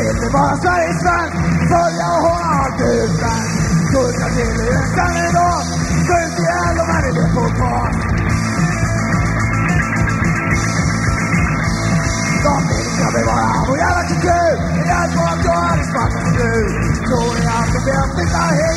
vill bevara Sveriges land, följa och hålla allt utan. Skjuta till i östan idag, skjut ihjäl de här idén på kvar. De vill ska bevara vår jävla kultur, det är allt vad jag har i smarta nu. Så är allt det bästa hit.